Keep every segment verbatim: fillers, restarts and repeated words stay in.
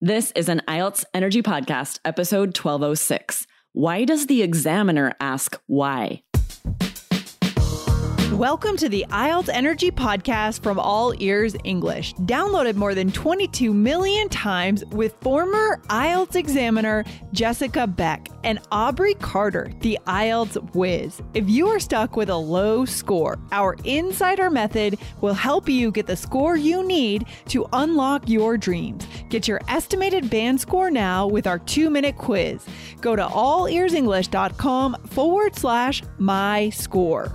This is an I E L T S Energy Podcast, episode twelve oh six. Why does the examiner ask why? Welcome to the I E L T S Energy Podcast from All Ears English, downloaded more than twenty-two million times with former I E L T S examiner Jessica Beck and Aubrey Carter, the I E L T S whiz. If you are stuck with a low score, our Insider Method will help you get the score you need to unlock your dreams. Get your estimated band score now with our two-minute quiz. Go to allearsenglish.com forward slash my score.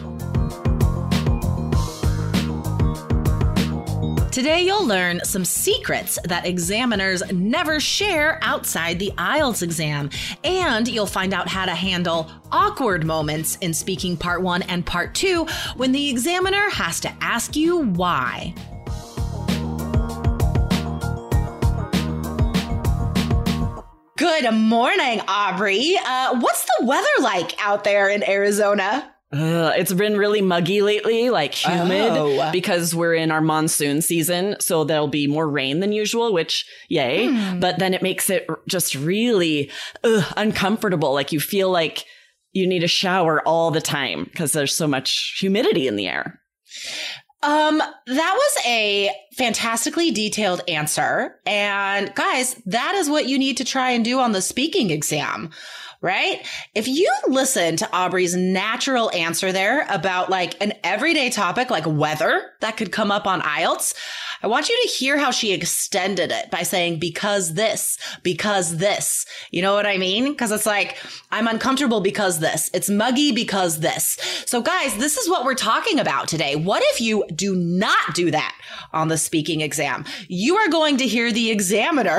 Today, you'll learn some secrets that examiners never share outside the I E L T S exam, and you'll find out how to handle awkward moments in speaking part one and part two when the examiner has to ask you why. Good morning, Aubrey. Uh, what's the weather like out there in Arizona? Uh, it's been really muggy lately, like humid, Oh. because we're in our monsoon season. So there'll be more rain than usual, which yay. Hmm. But then it makes it r- just really ugh, uncomfortable. Like you feel like you need a shower all the time because there's so much humidity in the air. Um, that was a fantastically detailed answer. And guys, that is what you need to try and do on the speaking exam, right? If you listen to Aubrey's natural answer there about like an everyday topic like weather that could come up on I E L T S, I want you to hear how she extended it by saying, because this, because this, you know what I mean? Because it's like, I'm uncomfortable because this, it's muggy because this. So guys, this is what we're talking about today. What if you do not do that on the speaking exam? You are going to hear the examiner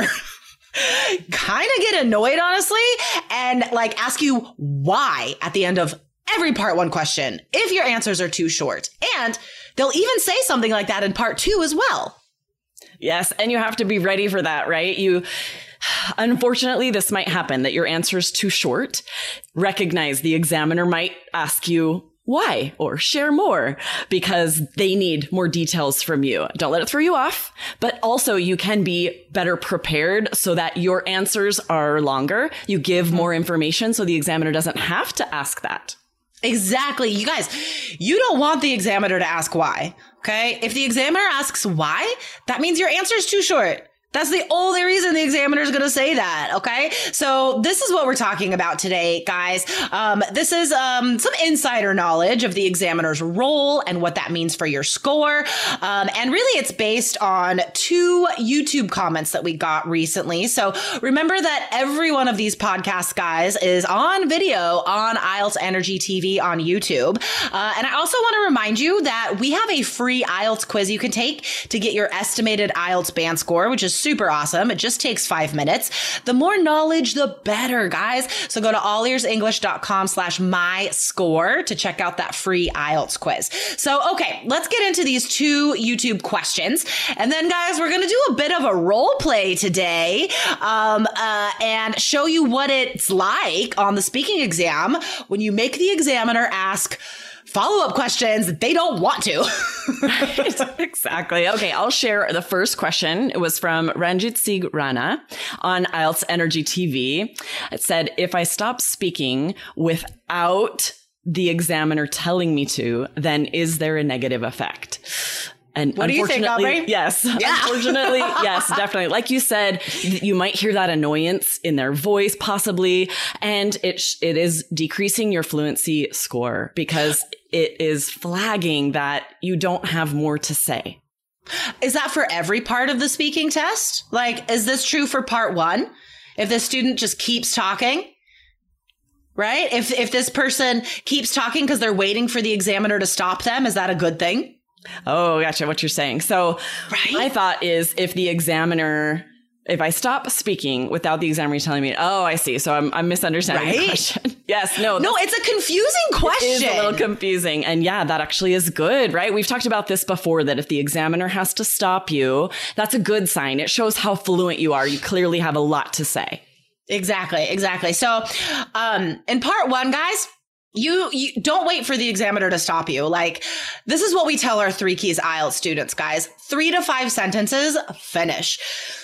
kind of get annoyed, honestly, and like ask you why at the end of every part one question if your answers are too short. And they'll even say something like that in part two as well. Yes. And you have to be ready for that, right? You, unfortunately, this might happen that your answer is too short. Recognize the examiner might ask you why or share more because they need more details from you. Don't let it throw you off, but also you can be better prepared so that your answers are longer. You give more information so the examiner doesn't have to ask that. Exactly. You guys, you don't want the examiner to ask why. Okay. If the examiner asks why, that means your answer is too short. That's the only reason the examiner is going to say that. Okay. So this is what we're talking about today, guys. Um, this is um, some insider knowledge of the examiner's role and what that means for your score. Um, and really, it's based on two YouTube comments that we got recently. So remember that every one of these podcasts, guys, is on video on I E L T S Energy T V on YouTube. Uh, and I also want to remind you that we have a free I E L T S quiz you can take to get your estimated I E L T S band score, which is super awesome. It just takes five minutes. The more knowledge, the better, guys. So go to allearsenglish.com slash my score to check out that free I E L T S quiz. So, okay, let's get into these two YouTube questions. And then, guys, we're going to do a bit of a role play today um, uh, and show you what it's like on the speaking exam when you make the examiner ask follow-up questions that they don't want to. Right, exactly. Okay, I'll share the first question. It was from Ranjit Singh Rana on I E L T S Energy T V. It said, if I stop speaking without the examiner telling me to, then is there a negative effect? And what do you think, Aubrey? Yes. Yeah. Unfortunately, yes, definitely. Like you said, you might hear that annoyance in their voice, possibly, and it sh- it is decreasing your fluency score because it is flagging that you don't have more to say. Is that for every part of the speaking test? Like, is this true for part one? If the student just keeps talking? Right? If if this person keeps talking because they're waiting for the examiner to stop them, is that a good thing? Oh, gotcha. What you're saying. So Right? my thought is if the examiner, if I stop speaking without the examiner telling me, oh, I see. So I'm, I'm misunderstanding Right? the question. Yes. No, No, it's a confusing question. It is a little confusing. And yeah, that actually is good, right? We've talked about this before, that if the examiner has to stop you, that's a good sign. It shows how fluent you are. You clearly have a lot to say. Exactly. Exactly. So um, in part one, guys, You, you don't wait for the examiner to stop you. Like, this is what we tell our Three Keys I E L T S students, guys. Three to five sentences, finish.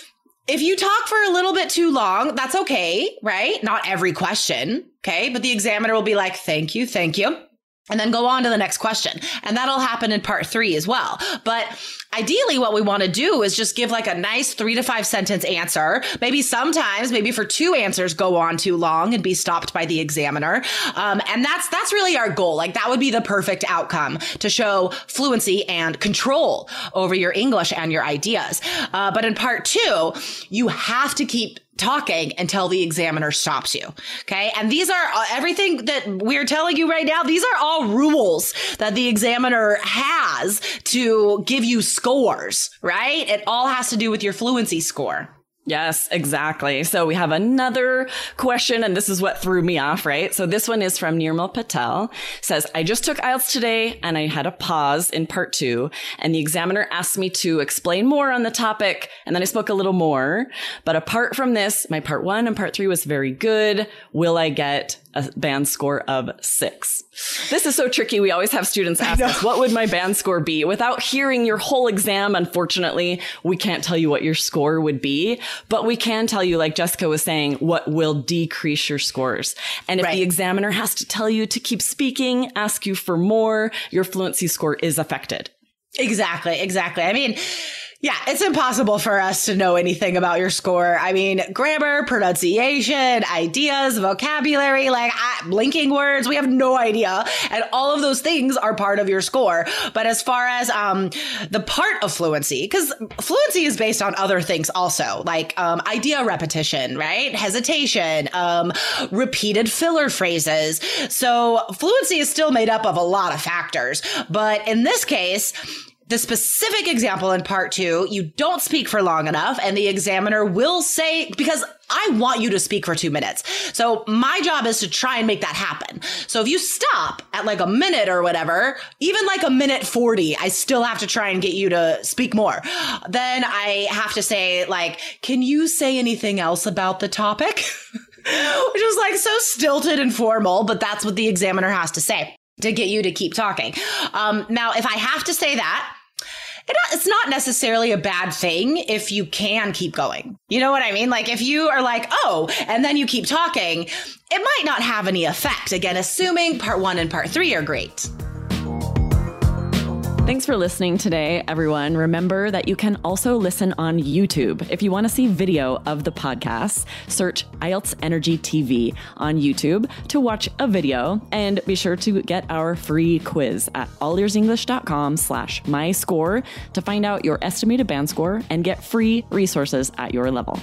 if you talk for a little bit too long, that's okay, right? Not every question, okay? But the examiner will be like, thank you, thank you. And then go on to the next question. And that'll happen in part three as well. But ideally, what we want to do is just give like a nice three to five sentence answer. Maybe sometimes, maybe for two answers, go on too long and be stopped by the examiner. Um, and that's that's really our goal. Like that would be the perfect outcome to show fluency and control over your English and your ideas. Uh, but in part two, you have to keep talking until the examiner stops you. Okay. And these are uh, everything that we're telling you right now. These are all rules that the examiner has to give you scores, right? It all has to do with your fluency score. Yes, exactly. So we have another question, and this is what threw me off, right? So this one is from Nirmal Patel. Says, I just took I E L T S today and I had a pause in part two, and the examiner asked me to explain more on the topic, and then I spoke a little more. But apart from this, my part one and part three was very good. Will I get a band score of six? This is so tricky. We always have students ask us, what would my band score be? Without hearing your whole exam, unfortunately, we can't tell you what your score would be. But we can tell you, like Jessica was saying, what will decrease your scores. And if right. the examiner has to tell you to keep speaking, ask you for more, your fluency score is affected. Exactly, exactly. I mean, yeah, it's impossible for us to know anything about your score. I mean, grammar, pronunciation, ideas, vocabulary, like uh, blinking words, we have no idea. And all of those things are part of your score. But as far as um, the part of fluency, because fluency is based on other things also, like um, idea repetition, right? Hesitation, um, repeated filler phrases. So fluency is still made up of a lot of factors. But in this case, the specific example in part two, you don't speak for long enough and the examiner will say, because I want you to speak for two minutes. So my job is to try and make that happen. So if you stop at like a minute or whatever, even like a minute forty, I still have to try and get you to speak more. Then I have to say like, can you say anything else about the topic? Which is like so stilted and formal, but that's what the examiner has to say to get you to keep talking. Um, now, if I have to say that, it, it's not necessarily a bad thing if you can keep going. You know what I mean? Like if you are like, oh, and then you keep talking, it might not have any effect. Again, assuming part one and part three are great. Thanks for listening today, everyone. Remember that you can also listen on YouTube. If you want to see video of the podcast, search I E L T S Energy T V on YouTube to watch a video, and be sure to get our free quiz at allearsenglish.com slash my score to find out your estimated band score and get free resources at your level.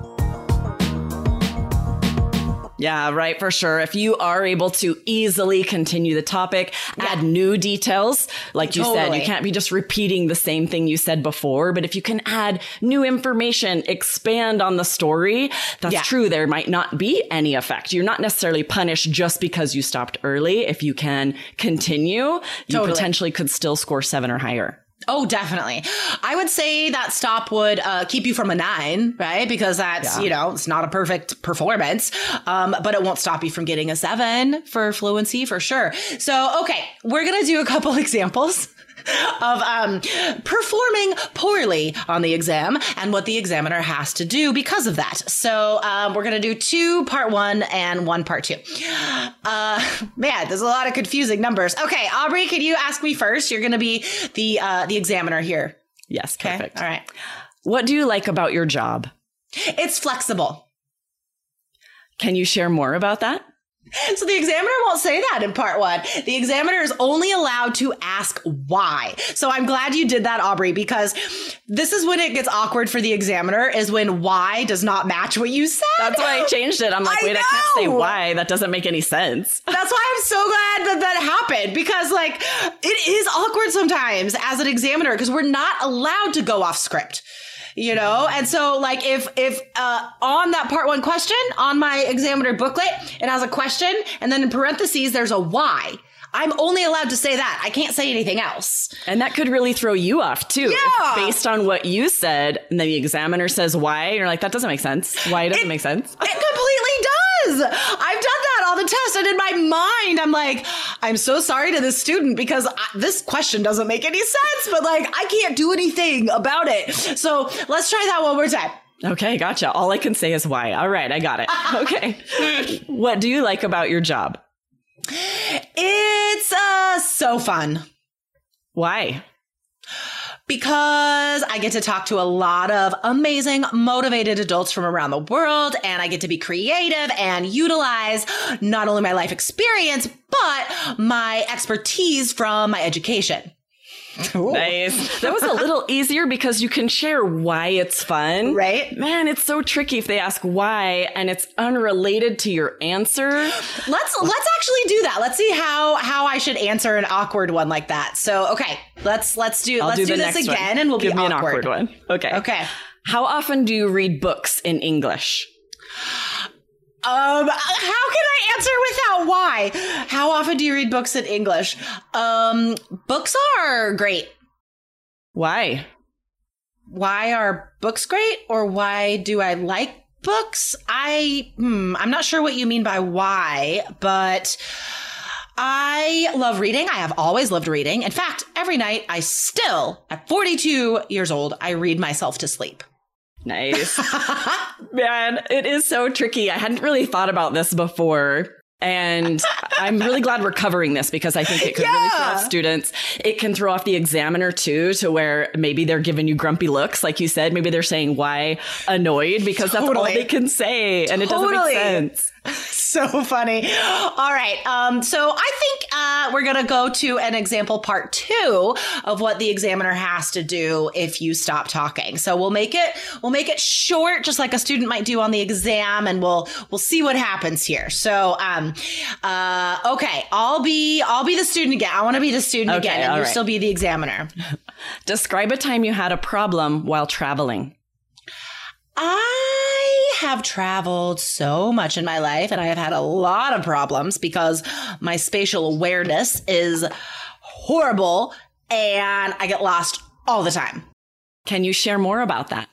Yeah, right, for sure. If you are able to easily continue the topic, yeah. add new details, like you totally. said, you can't be just repeating the same thing you said before. But if you can add new information, expand on the story, that's yeah. true. There might not be any effect. You're not necessarily punished just because you stopped early. If you can continue, you totally. potentially could still score seven or higher. Oh, definitely. I would say that stop would uh, keep you from a nine, right? Because that's, yeah. you know, it's not a perfect performance, um, but it won't stop you from getting a seven for fluency for sure. So, okay, we're going to do a couple examples of um, performing poorly on the exam and what the examiner has to do because of that. So um, we're going to do two part one and one part two. Uh, man, there's a lot of confusing numbers. Okay, Aubrey, can you ask me first? You're going to be the uh, the examiner here. Yes, perfect. Okay, all right. What do you like about your job? It's flexible. Can you share more about that? So the examiner won't say that in part one. The examiner is only allowed to ask why. So I'm glad you did that, Aubrey, because this is when it gets awkward for the examiner, is when why does not match what you said. That's why I changed it. I'm like, I wait, know. I can't say why. That doesn't make any sense. That's why I'm so glad that that happened, because like it is awkward sometimes as an examiner because we're not allowed to go off script. You know, and so like if if uh, on that part one question on my examiner booklet, it has a question and then in parentheses, there's a why. I'm only allowed to say that. I can't say anything else. And that could really throw you off, too. Yeah. If based on what you said, and then the examiner says why, you're like, that doesn't make sense. Why doesn't it, make sense? It completely does. I've done that on the test. And in my mind, I'm like, I'm so sorry to this student because I, this question doesn't make any sense. But like, I can't do anything about it. So let's try that one more time. Okay, gotcha. All I can say is why. All right, I got it. Okay. What do you like about your job? It's uh, so fun. Why? Because I get to talk to a lot of amazing, motivated adults from around the world, and I get to be creative and utilize not only my life experience, but my expertise from my education. Ooh. Nice. That was a little easier because you can share why it's fun. Right? Man, it's so tricky if they ask why and it's unrelated to your answer. Let's let's actually do that. Let's see how how I should answer an awkward one like that. So, okay, let's let's do I'll let's do, do the this next again one. and we'll Give be me awkward. an awkward one. Okay. Okay. How often do you read books in English? Um, how can I answer without why? How often do you read books in English? Um, books are great. Why? Why are books great, or why do I like books? I, hmm, I'm not sure what you mean by why, but I love reading. I have always loved reading. In fact, every night I still, at forty-two years old, I read myself to sleep. Nice. Man, it is so tricky. I hadn't really thought about this before. And I'm really glad we're covering this because I think it could yeah. really throw off students. It can throw off the examiner, too, to where maybe they're giving you grumpy looks. Like you said, maybe they're saying why annoyed because totally. That's all they can say. And totally. It doesn't make sense. So funny. All right. Um, so I think uh, we're going to go to an example part two of what the examiner has to do if you stop talking. So we'll make it we'll make it short, just like a student might do on the exam, and we'll we'll see what happens here. So um, uh, okay, I'll be I'll be the student again. I want to be the student okay, again, and you'll right. still be the examiner. Describe a time you had a problem while traveling. I have traveled so much in my life, and I have had a lot of problems because my spatial awareness is horrible and I get lost all the time. Can you share more about that?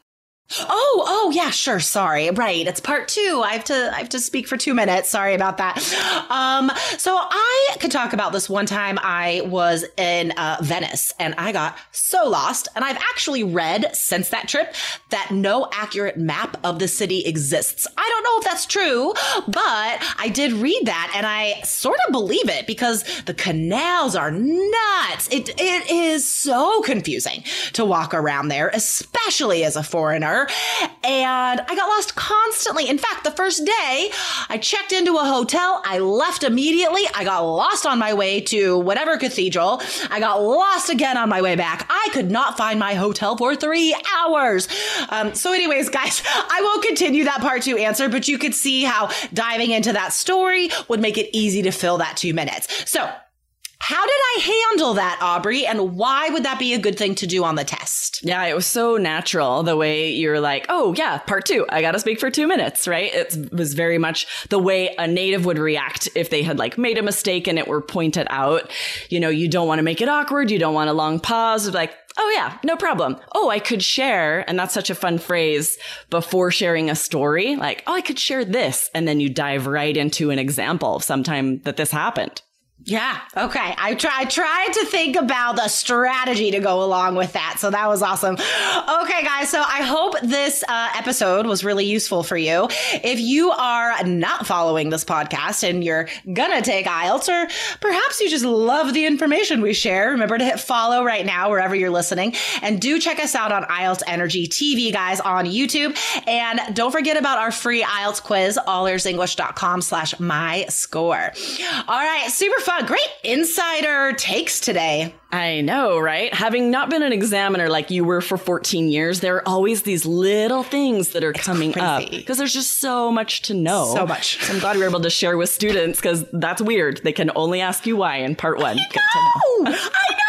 Oh, oh, yeah, sure. Sorry. Right. It's part two. I have to, I have to speak for two minutes. Sorry about that. Um, so I could talk about this one time I was in uh, Venice and I got so lost. And I've actually read since that trip that no accurate map of the city exists. I don't know if that's true, but I did read that and I sort of believe it because the canals are nuts. It, it is so confusing to walk around there, especially as a foreigner. And I got lost constantly. In fact, the first day I checked into a hotel, I left immediately. I got lost on my way to whatever cathedral. I got lost again on my way back. I could not find my hotel for three hours. Um, so anyways, guys, I won't continue that part two answer, but you could see how diving into that story would make it easy to fill that two minutes. So how did I handle that, Aubrey? And why would that be a good thing to do on the test? Yeah, it was so natural the way you're like, oh, yeah, part two. I got to speak for two minutes, right? It was very much the way a native would react if they had like made a mistake and it were pointed out. You know, you don't want to make it awkward. You don't want a long pause. Like, oh, yeah, no problem. Oh, I could share. And that's such a fun phrase before sharing a story. Like, oh, I could share this. And then you dive right into an example of some time that this happened. Yeah. Okay. I try, I tried to think about the strategy to go along with that. So that was awesome. Okay, guys. So I hope this uh, episode was really useful for you. If you are not following this podcast and you're gonna take I E L T S, or perhaps you just love the information we share, remember to hit follow right now wherever you're listening. And do check us out on I E L T S Energy T V, guys, on YouTube. And don't forget about our free I E L T S quiz, all ears english dot com slash my score. All right. Super fun. Great insider takes today. I know, right? Having not been an examiner like you were for fourteen years, there are always these little things that are it's coming crazy. Up because there's just so much to know. So much. So I'm glad we were able to share with students because that's weird. They can only ask you why in part one. I know. Get to know. I know.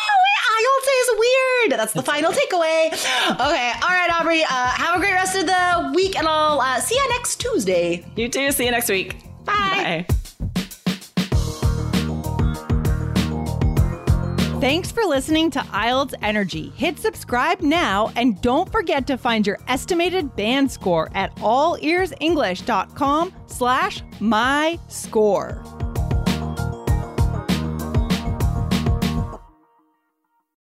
I E L T S is weird. That's the final takeaway. Okay. All right, Aubrey. Uh, have a great rest of the week, and I'll uh, see you next Tuesday. You too. See you next week. Bye. Bye. Thanks for listening to I E L T S Energy. Hit subscribe now and don't forget to find your estimated band score at all ears english dot com slash my score.